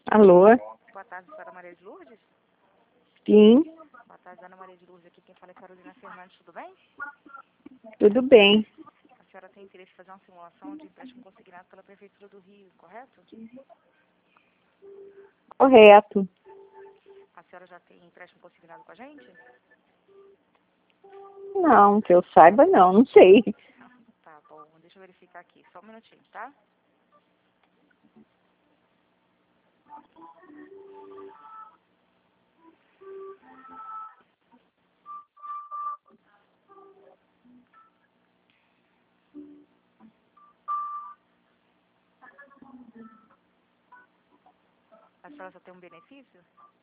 Alô? Boa tarde, senhora Maria de Lourdes. Sim, Boa tarde, Ana Maria de Lourdes. Aqui quem fala é Carolina Fernandes, tudo bem? tudo bem. A senhora tem interesse em fazer uma simulação de empréstimo consignado pela Prefeitura do Rio, correto? Correto. A senhora já tem empréstimo consignado com a gente? Não, que eu saiba não sei. Tá bom, deixa eu verificar aqui, só um minutinho, tá? A senhora só tem um benefício?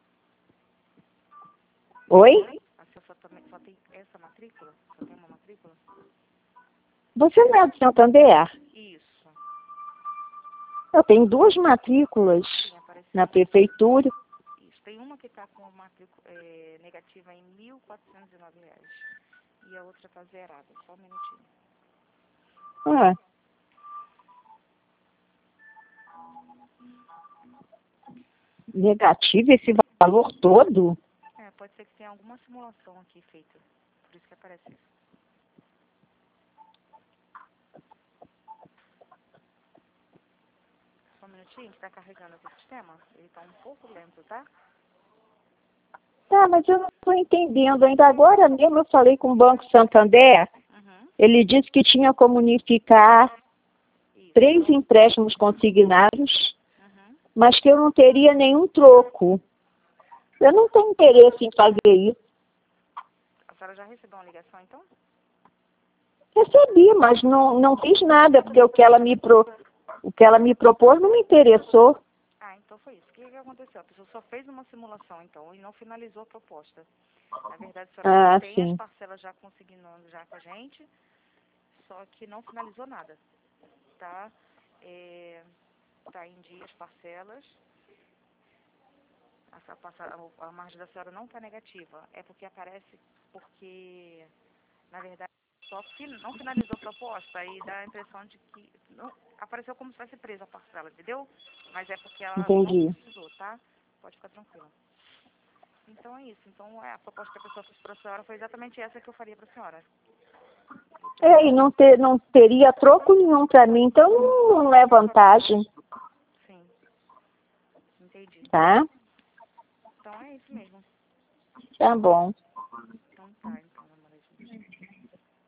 Oi? A senhora só tem essa matrícula? Só tem uma matrícula? Você não é de Santander? Isso. Eu tenho duas matrículas Sim, apareceu. na prefeitura. Isso. Tem uma que está com matrícula negativa em R$ 1.409 e a outra está zerada. Só um minutinho. Ah, negativo esse valor todo? Pode ser que tenha alguma simulação aqui feita. Por isso que aparece isso. Só um minutinho que está carregando aqui o sistema. Ele está um pouco lento, tá? Tá, mas eu não estou entendendo. Ainda agora mesmo eu falei com o Banco Santander. Uhum. Ele disse que tinha como unificar Isso. 3 empréstimos consignados, Uhum. mas que eu não teria nenhum troco. Eu não tenho interesse em fazer isso. A senhora já recebeu uma ligação, então? Recebi, mas não fiz nada, porque o que ela me propôs não me interessou. Então foi isso. O que aconteceu? A pessoa só fez uma simulação, então, e não finalizou a proposta. Na verdade, a senhora já tem as Sim. parcelas já consignando já com a gente, só que não finalizou nada, tá? Tá em dia as parcelas. A margem da senhora não está negativa. É porque aparece, na verdade, não finalizou a proposta, aí dá a impressão de que não, apareceu como se fosse presa a parcela, entendeu? Mas é porque ela não Entendi. precisou, tá? Pode ficar tranquila. Então é isso. Então a proposta que a pessoa fez para a senhora foi exatamente essa que eu faria para a senhora. E não teria troco nenhum para mim, então não é vantagem, Sim, entendi. tá? Então é isso mesmo. Tá bom.